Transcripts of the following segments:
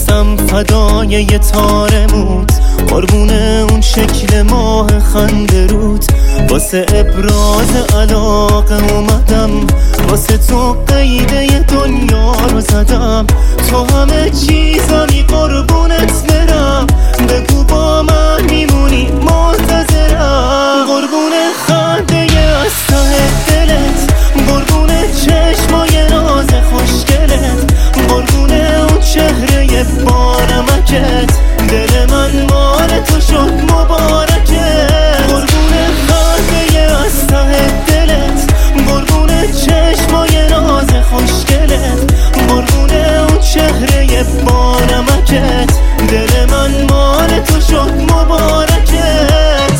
میرقصم فدای یه تار موت، قربون اون شکل ماه خنده رود. واسه ابراز علاقه اومدم، واسه تو قیده دنیا رو زدم. تو همه چیزمی قربونت برم، بگو با من میمونی منتظرم. قربون خنده از ته دلت، قربون چشمای ناز خوشگلت، قربون اون چهره بانمکت. دل من مال تو شد مبارکه. قربون خنده از ته دلت، قربون چشمای ناز خوشگلت، قربون اون چهره بانمکت. دل من مال تو شد مبارکت.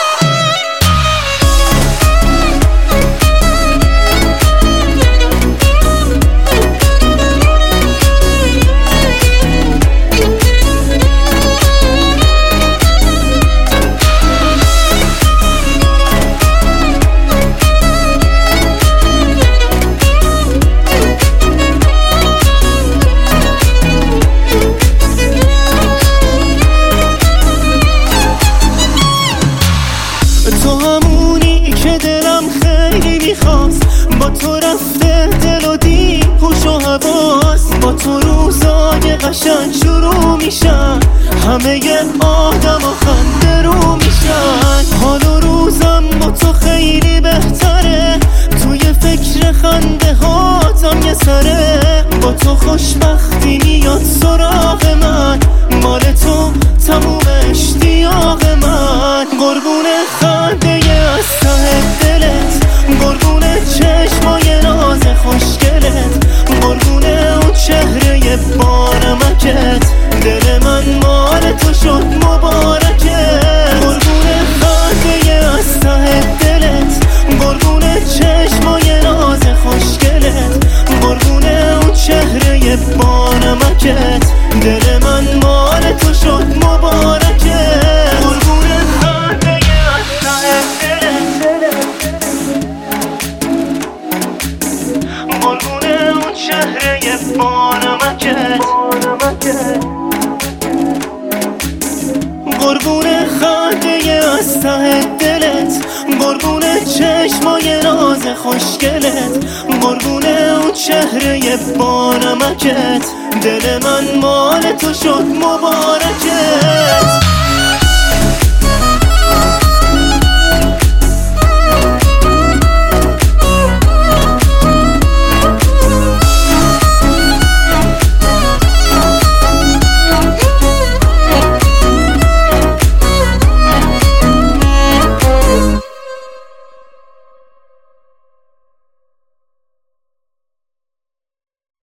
تو همونی که دلم خیلی میخواست، با تو رفته دل و دید هوش و حواس. با تو روزای قشنگ شروع میشن، همه آدم و خنده رو میشن. حال و روزم با تو خیلی بهتره، توی فکر خنده هاتم یه سره. با تو خوشبختی میاد سراغ من، مال تو تموم اشتیاق من. قربون خنده از ته دلت، قربون چشمای ناز خوشگلت، قربون اون چهره بانمکت. دل من مال تو شد مبارکه. قربون خنده از ته دلت، قربون چشمای ناز خوشگلت، قربون اون چهره بانمکت. دل من مال تو شد مبارکه. قربون خنده از ته دلت، قربون اون چهره بانمکت. قربون خنده از ته دلت، قربون چشمای ناز خوشگلت، قربون اون چهره بانمکت. دل من مال تو شد مبارکت.